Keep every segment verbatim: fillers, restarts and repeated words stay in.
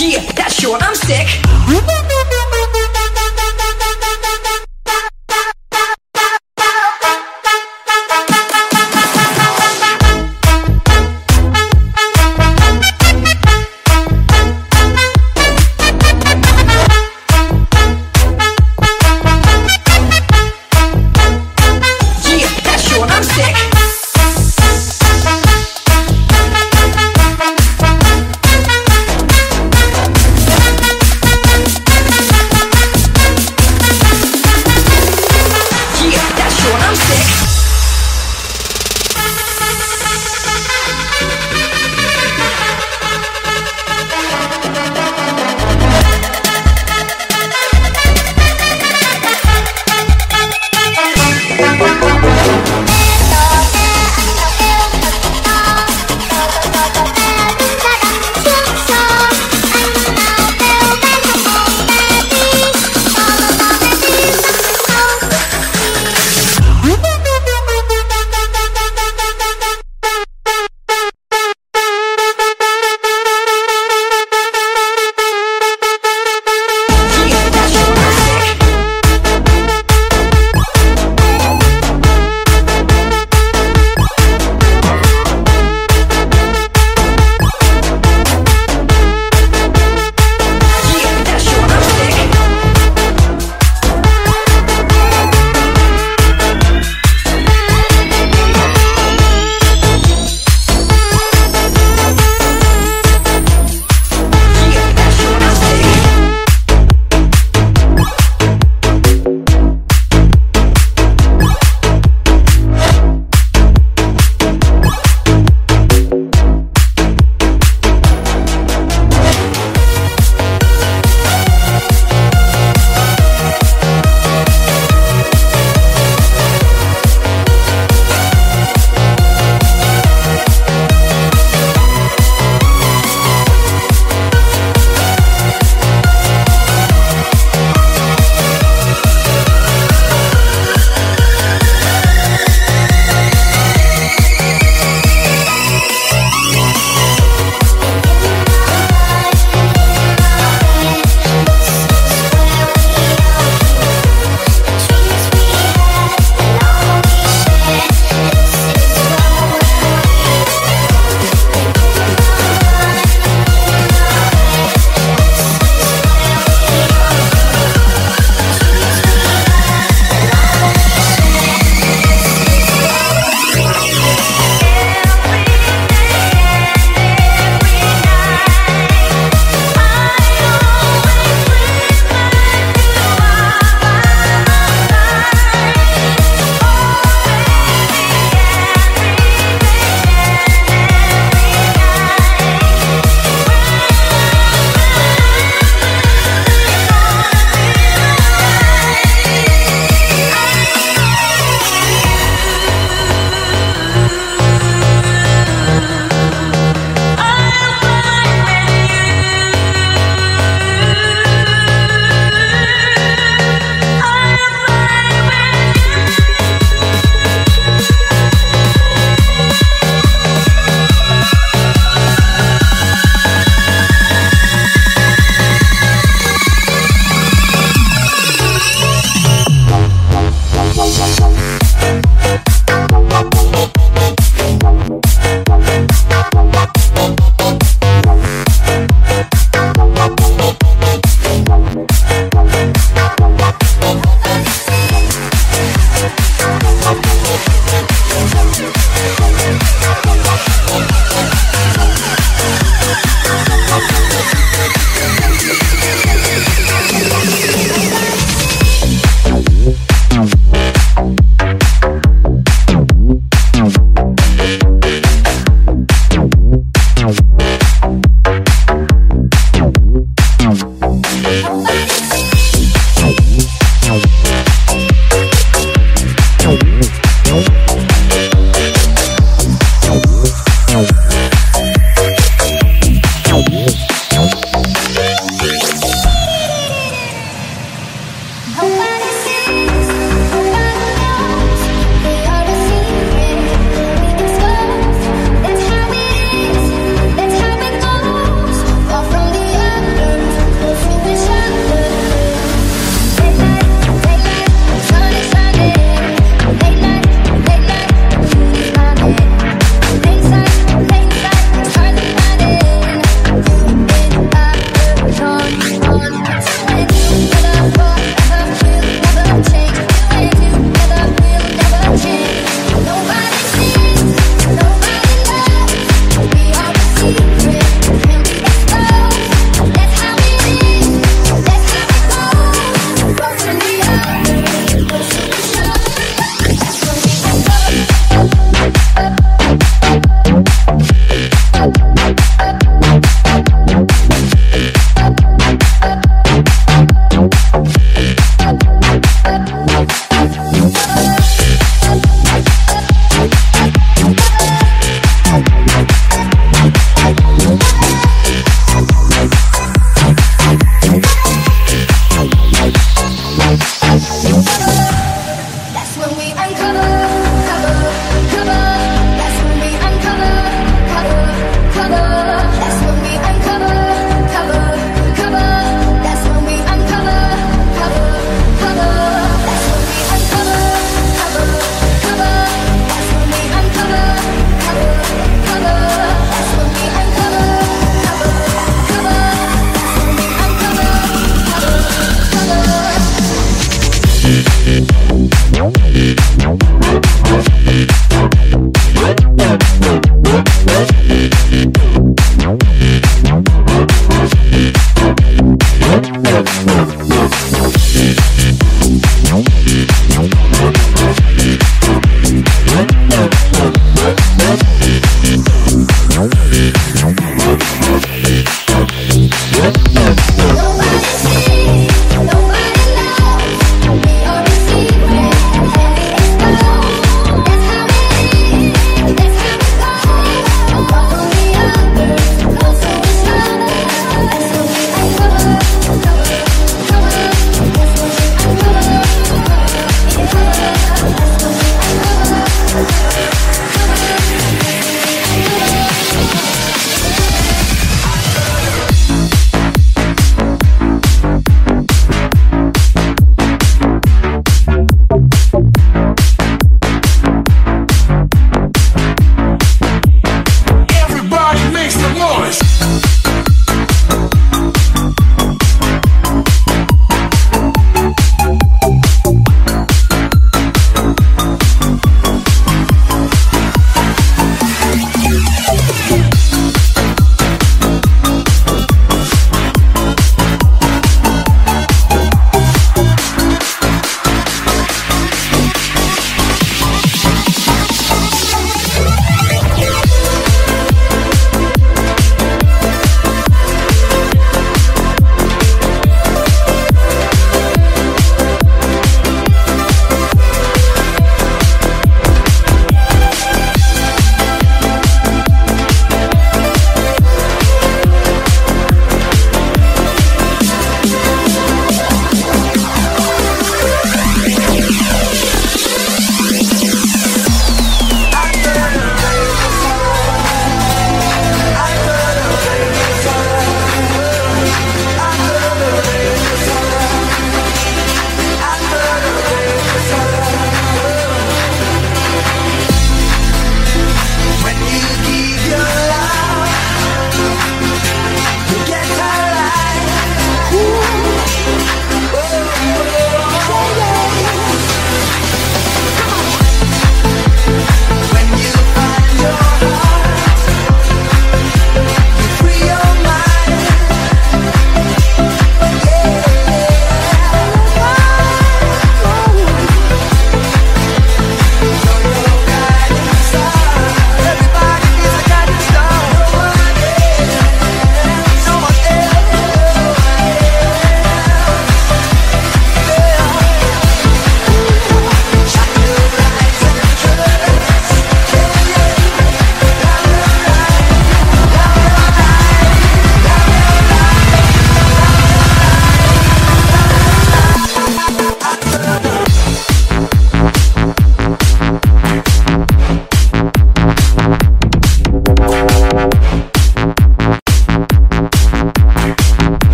Yeah, that's sure I'm sick.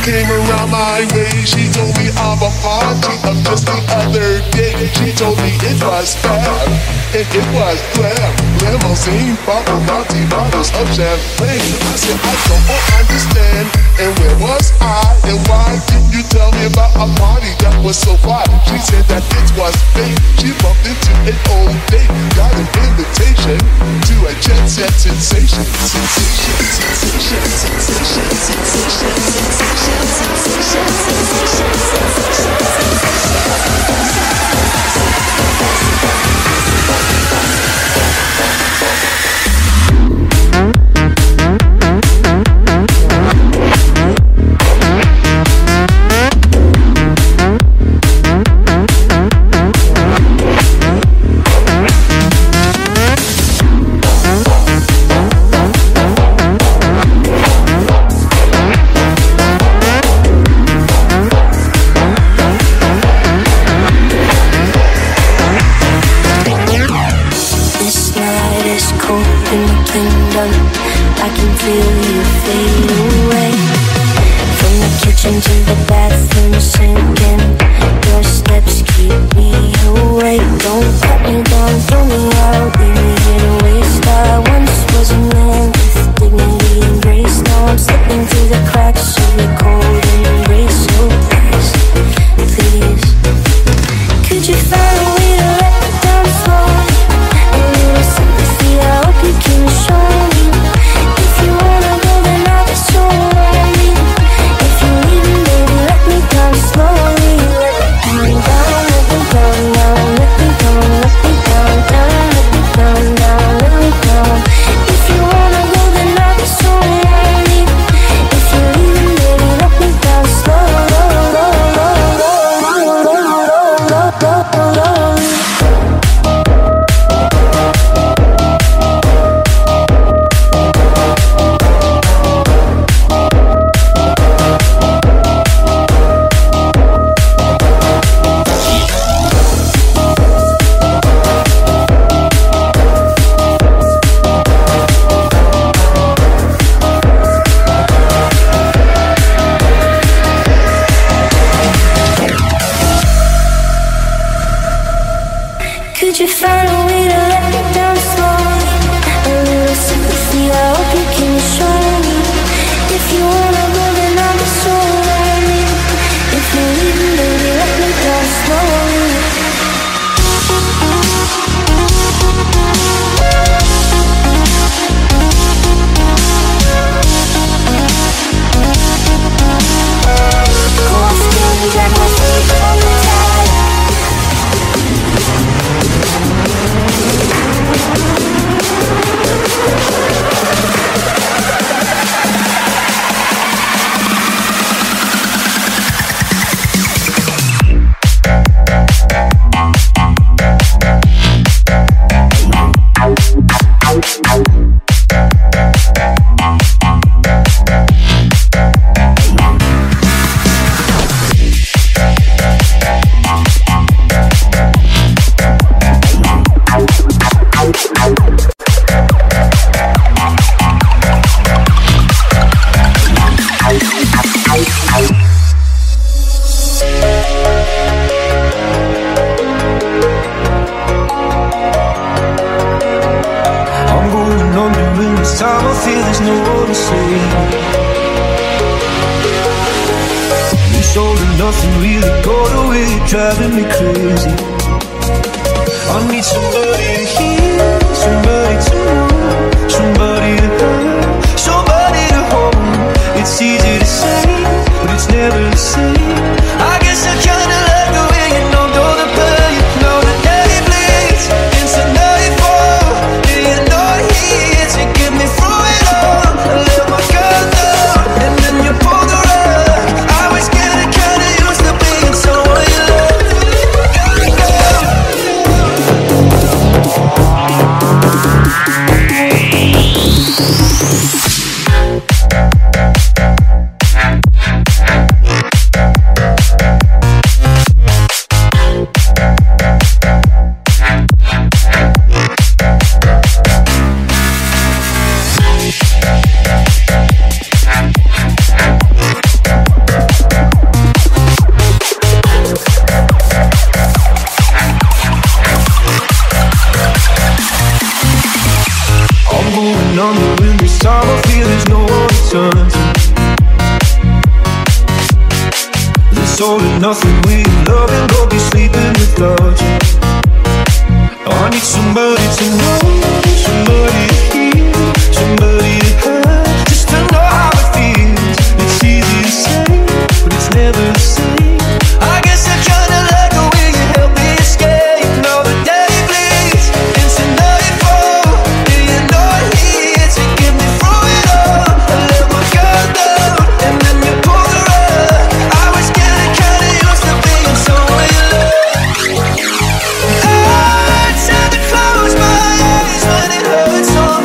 came around my way. She told me of a party of just the other day. She told me it was fab and it was glam. Limousine, paparazzi, bottles of champagne. I said I don't understand. And where was I? And why didn't you tell me about a party that was so fly? She said that it was fake. She bumped into an old date. Got an invitation to a jet set sensation. Sensation, sensation, sensation, sensation, sensation, sensation, sensation, We'll be right back. it's all or nothing. We love and go be sleeping without you. Oh, I need somebody to know, somebody to hear, somebody to have, just to know how it feels. It's easy to say, but it's never the same. I guess I'm trying to let go, will you help me escape? Now the day bleeds into nightfall. Do you know I'm here to get me through it all? I let my guard down, and then you pulled the rug. I was getting kinda used to being so in love. I tend to close my eyes when it hurts so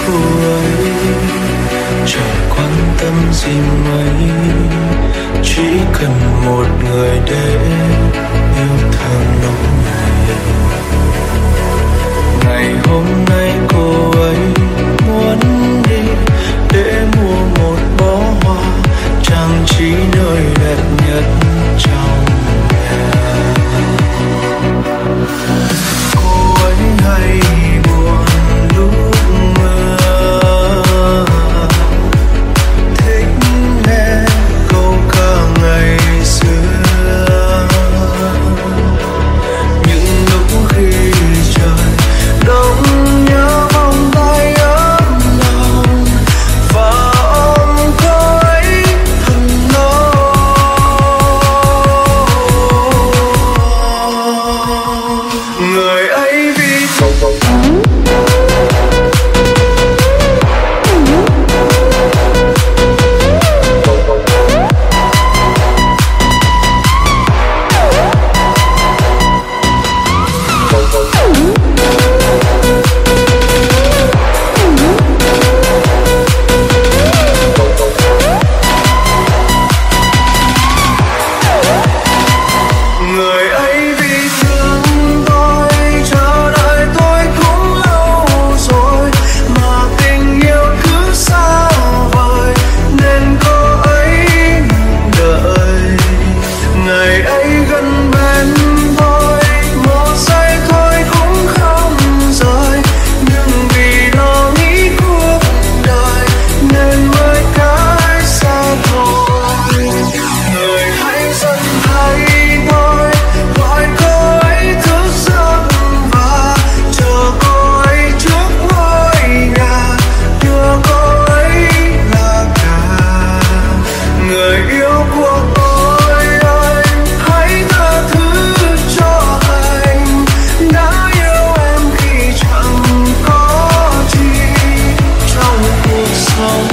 cô ấy chẳng quan tâm gì mấy, chỉ cần một người để yêu thương lúc này. Ngày hôm nay cô ấy muốn đi để mua một bó hoa trang trí nơi đẹp nhất trong nhà. Cô ấy hay buồn lúc mưa, thích nghe câu ca ngày xưa. Những lúc khi trời đông nhớ vòng tay ấm lòng và ôm cô ấy thật lâu. Người ấy vì người ấy vì thương tôi, chờ đợi tôi cũng lâu rồi mà tình yêu cứ xa vời nên cô ấy đợi. Ngày ấy gần bên tôi một giây thôi cũng không rời, nhưng vì lo nghĩ cuộc đời nên mới cách xa thôi. Người hãy dần thấy tôi gọi cô ấy thức giấc và chờ cô ấy trước ngôi nhà, đưa cô ấy là cả. Người yêu của tôi ơi, hãy tha thứ cho anh đã yêu em khi chẳng có gì trong cuộc sống.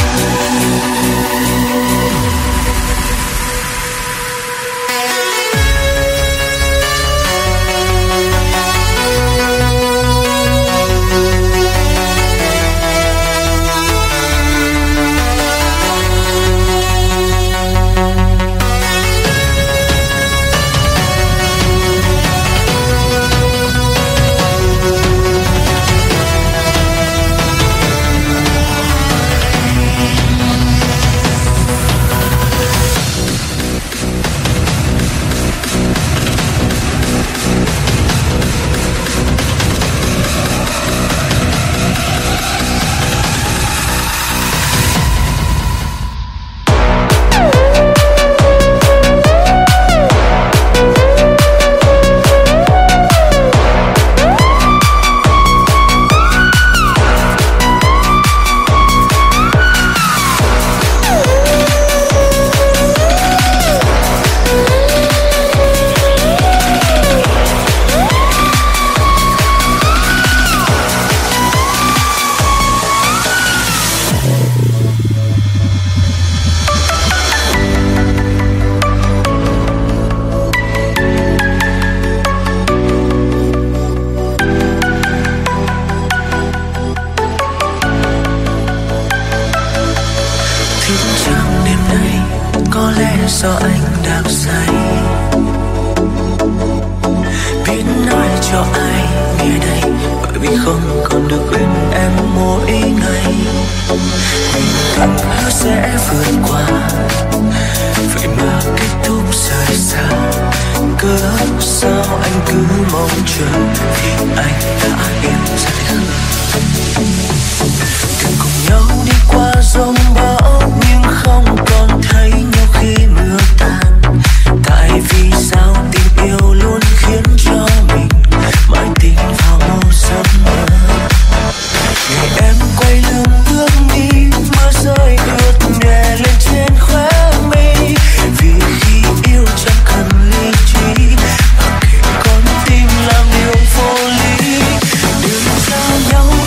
Thức trong đêm nay có lẽ do anh đang say, biết nói cho ai nghe đây bởi vì không còn được bên em mỗi ngày. Mình từng hứa sẽ vượt qua, vậy mà kết thúc rời xa. Cớ sao anh cứ mong chờ thì anh đã yêu say khờ. Từng cùng nhau đi qua giông bão nhưng không còn thấy nhau khi mưa tan. Tại vì sao tình yêu luôn khiến cho mình mãi tin vào một giấc mơ. Ngày em quay lưng bước đi, mưa rơi ướt nhẹ lên trên khóe mi. Vì khi yêu chẳng cần lý trí, mặc kệ con tim làm điều vô lý. Đừng giao nhau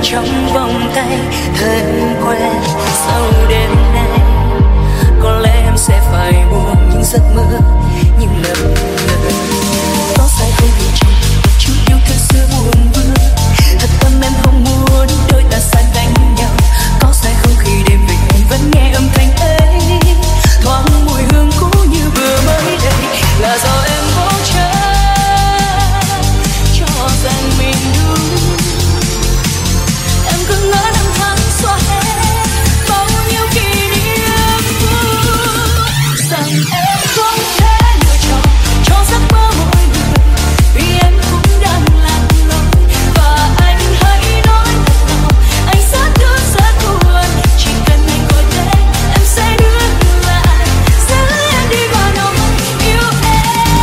trong vòng tay thân quen. Sau đêm nay có lẽ em sẽ phải buông những giấc mơ, những lầm lỡ. Có sai không vì trong một chút yêu thương xưa buồn vương, thật tâm em không muốn đôi ta xa cách nhau. Có sai không khi đêm về em vẫn nghe âm thanh ấy, thoáng mùi hương cũ như vừa mới đây. Là do em cố chấp cho rằng mình đúng, em cứ ngỡ năm tháng xóa hết bao nhiêu kỷ niệm vui. Rằng em không thể lựa chọn cho giấc mơ mỗi người, vì em cũng đang lạc lối. Và anh hãy nói thật lòng, anh rất thương rất buồn. Chỉ cần anh gọi tên em sẽ đưa lại, dẫn em đi vào nồng yêu em.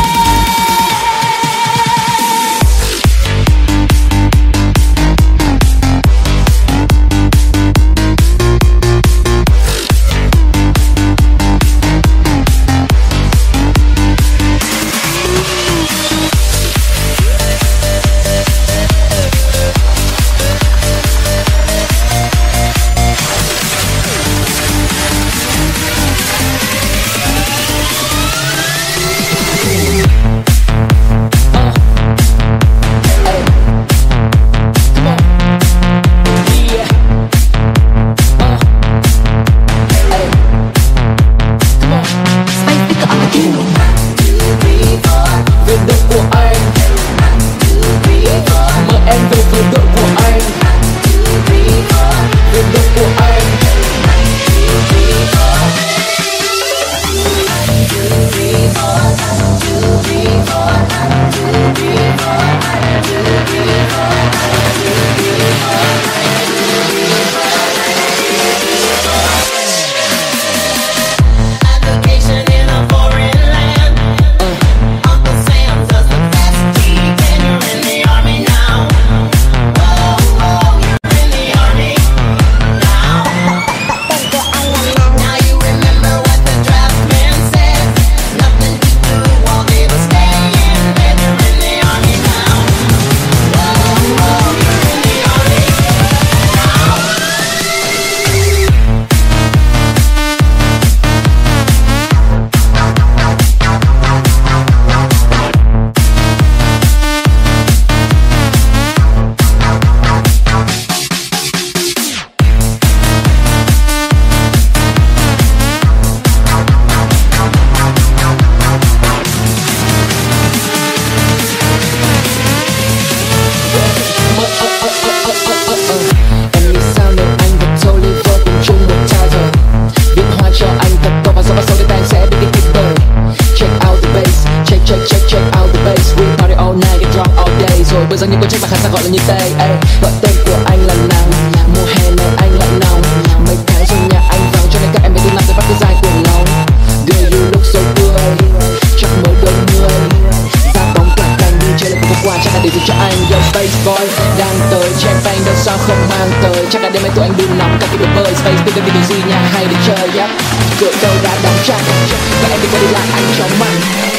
Bây giờ những cô trách mà khán giả gọi là như tê. Gọi tên của anh là nắng, mùa hè này anh lại nóng. Mấy tháng rồi nhà anh vắng cho nên các em mới đi làm rồi bắt cái dài cuồng lòng. Girl you look so good, chắc mới đôi mươi. Ra bóng cả cành đi chơi lại một quà chắc là để dành cho anh. Yo Space Boy đang tới, champagne đâu sao không mang tới. Chắc là đêm nay tụi anh đun nóng cả cái bể bơi. Space biết cái video gì nhà hay để chơi yep. Cửa đâu đã đóng chặt, các em đi qua đi lại anh chóng mặt.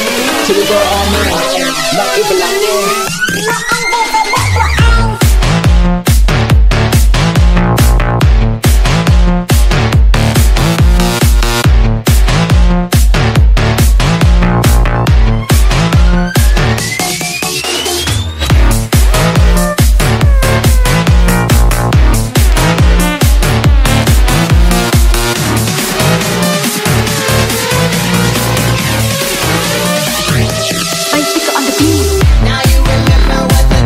So we go all night, not even like this. Now you remember what the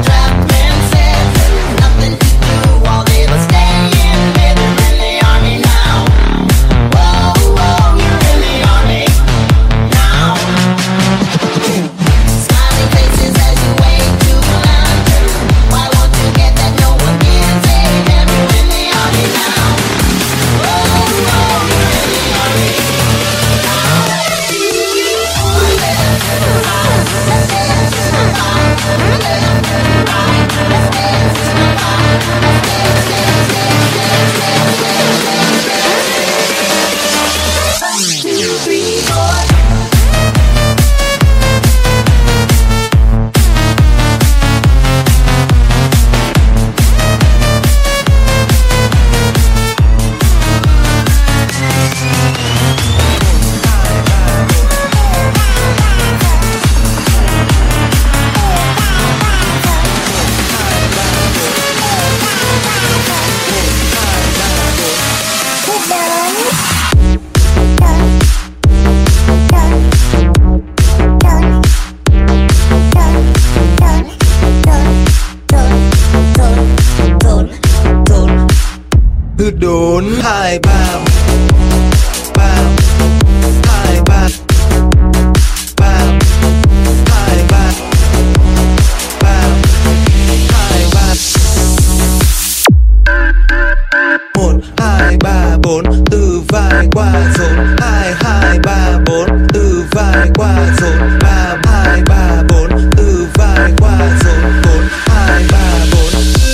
cứ đốn hai ba ba hai ba ba hai ba ba hai ba một hai ba bốn từ vai qua dồn hai hai ba bốn từ vai qua dồn ba hai ba bốn từ vai qua dồn bốn hai ba bốn.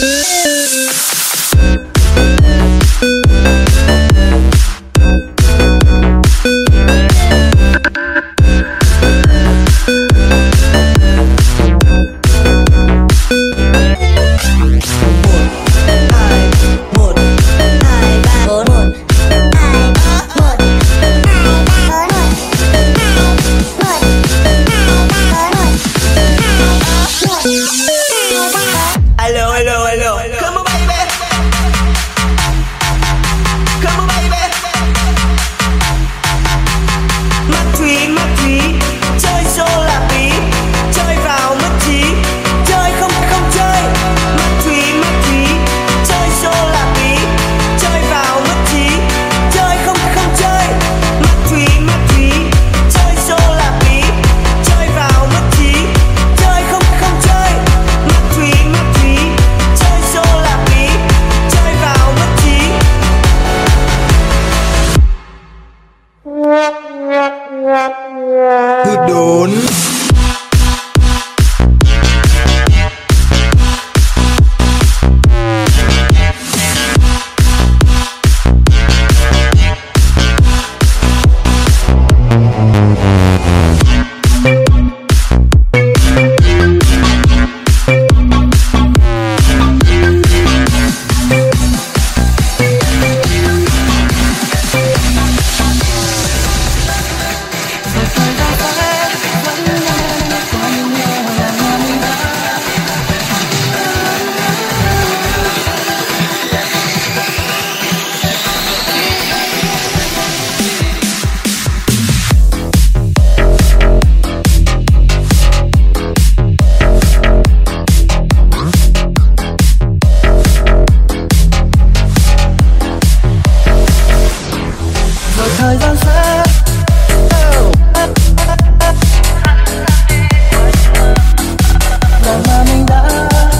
Cứ đốn thời gian sẽ là mà mình đã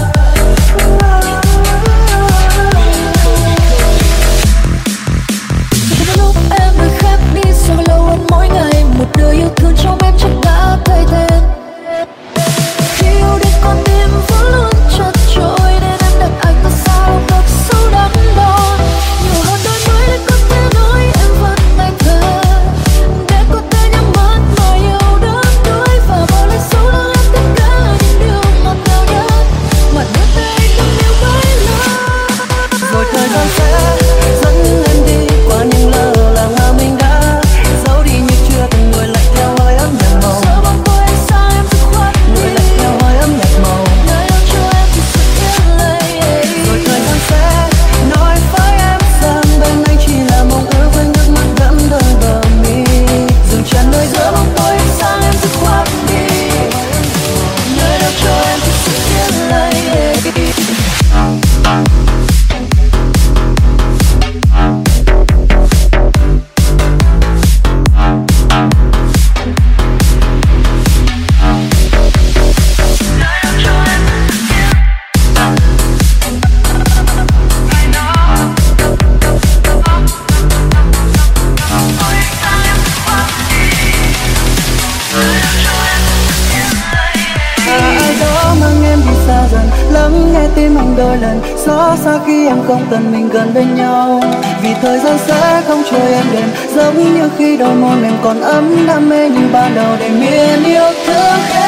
lúc em đã khác đi sau lâu hơn mỗi ngày một đời yêu thương trong em chắc đã thay tên khi yêu đến con tim vẫn luôn chật trội nên em đặt anh có sao thật sâu đắn đo nhiều hơn đôi mới để có thể nói em vẫn anh thơ để có thể nhắm mắt mà yêu đớn đuối và bao lời sâu lắng em tất cả những điều ngọt ngào nhất mà đưa tay không yêu với love rồi thời gian sẽ dẫn em đi qua những lơ làng mà mình đã giấu đi như chưa từng người lại theo hơi ấm nhạt màu giờ bóng tối anh xa em dứt khoát người lại theo hơi ấm nhạt màu nơi đâu cho em thì sự yên lệ rồi thời gian sẽ nói với em rằng bên anh chỉ là mong ước với nước mắt đẫm đôi bờ mi dừng tràn nơi giữa bóng tối anh xa em dứt khoát đi nơi đâu cho em thì sự yên lệ ai đó mang em đi xa dần lắng nghe tim anh đôi lần xót xa khi em không cần mình gần bên nhau vì thời gian sẽ không trôi em đêm giống như khi đôi môi em còn ấm đam mê như ban đầu để miền yêu thương.